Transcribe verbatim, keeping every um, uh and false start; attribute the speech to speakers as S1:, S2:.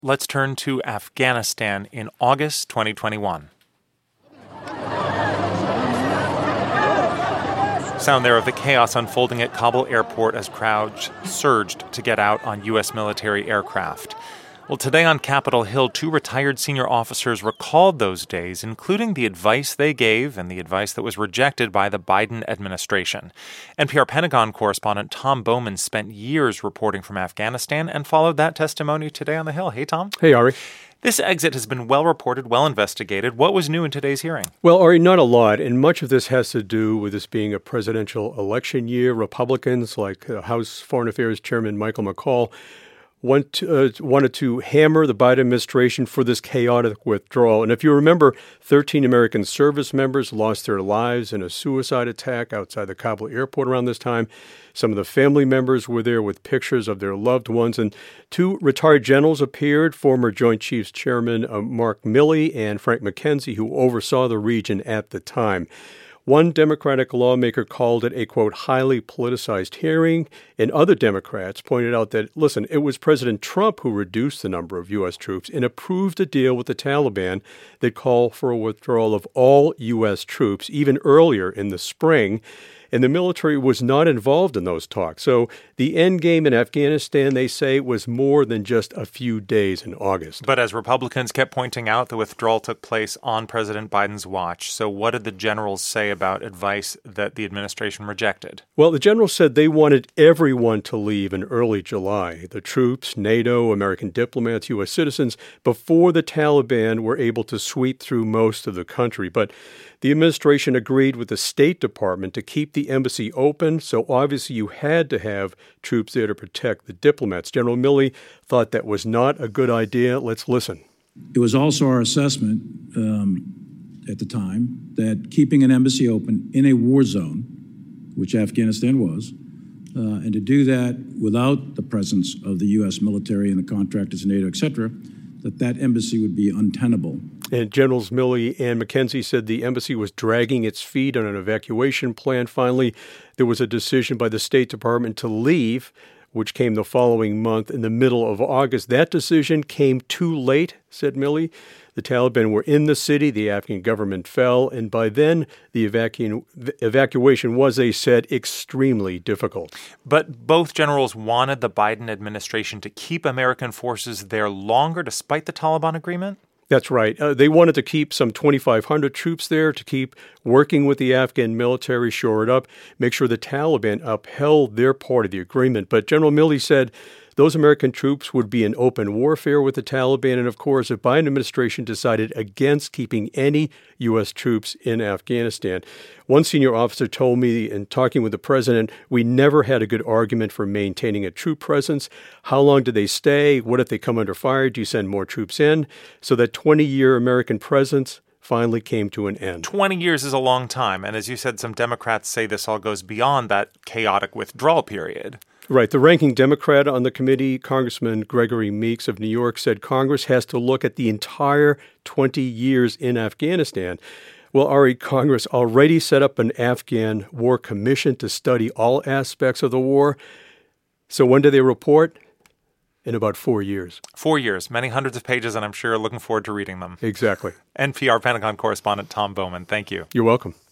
S1: Let's turn to Afghanistan in August twenty twenty-one. Sound there of the chaos unfolding at Kabul airport as crowds surged to get out on U S military aircraft. Well, today on Capitol Hill, two retired senior officers recalled those days, including the advice they gave and the advice that was rejected by the Biden administration. N P R Pentagon correspondent Tom Bowman spent years reporting from Afghanistan and followed that testimony today on the Hill. Hey, Tom.
S2: Hey, Ari.
S1: This exit has been well reported, well investigated. What was new in today's hearing?
S2: Well, Ari, not a lot, and much of this has to do with this being a presidential election year. Republicans, like uh, House Foreign Affairs Chairman Michael McCaul, Want to, uh, wanted to hammer the Biden administration for this chaotic withdrawal. And if you remember, thirteen American service members lost their lives in a suicide attack outside the Kabul airport around this time. Some of the family members were there with pictures of their loved ones. And two retired generals appeared, former Joint Chiefs Chairman uh, Mark Milley and Frank McKenzie, who oversaw the region at the time. One Democratic lawmaker called it a, quote, highly politicized hearing, and other Democrats pointed out that, listen, it was President Trump who reduced the number of U S troops and approved a deal with the Taliban that called for a withdrawal of all U S troops even earlier in the spring. And the military was not involved in those talks. So the end game in Afghanistan, they say, was more than just a few days in August.
S1: But as Republicans kept pointing out, the withdrawal took place on President Biden's watch. So what did the generals say about advice that the administration rejected?
S2: Well, the generals said they wanted everyone to leave in early July, the troops, NATO, American diplomats, U S citizens, before the Taliban were able to sweep through most of the country. But the administration agreed with the State Department to keep the embassy open, so obviously you had to have troops there to protect the diplomats. General Milley thought that was not a good idea. Let's listen.
S3: It was also our assessment um, at the time that keeping an embassy open in a war zone, which Afghanistan was, uh, and to do that without the presence of the U S military and the contractors, NATO, et cetera, that that embassy would be untenable.
S2: And Generals Milley and McKenzie said the embassy was dragging its feet on an evacuation plan. Finally, there was a decision by the State Department to leave, which came the following month in the middle of August. That decision came too late, said Milley. The Taliban were in the city, the Afghan government fell, and by then the evacu- evacuation was, they said, extremely difficult.
S1: But both generals wanted the Biden administration to keep American forces there longer despite the Taliban agreement?
S2: That's right. Uh, they wanted to keep some twenty-five hundred troops there to keep working with the Afghan military, shore it up, make sure the Taliban upheld their part of the agreement. But General Milley said those American troops would be in open warfare with the Taliban. And of course, the Biden administration decided against keeping any U S troops in Afghanistan. One senior officer told me in talking with the president, we never had a good argument for maintaining a troop presence. How long do they stay? What if they come under fire? Do you send more troops in? So that twenty-year American presence finally came to an end.
S1: twenty years is a long time. And as you said, some Democrats say this all goes beyond that chaotic withdrawal period.
S2: Right. The ranking Democrat on the committee, Congressman Gregory Meeks of New York, said Congress has to look at the entire twenty years in Afghanistan. Well, Ari, Congress already set up an Afghan War Commission to study all aspects of the war. So when do they report? In about four years.
S1: Four years, many hundreds of pages, and I'm sure you're looking forward to reading them.
S2: Exactly.
S1: N P R Pentagon correspondent Tom Bowman, thank you.
S2: You're welcome.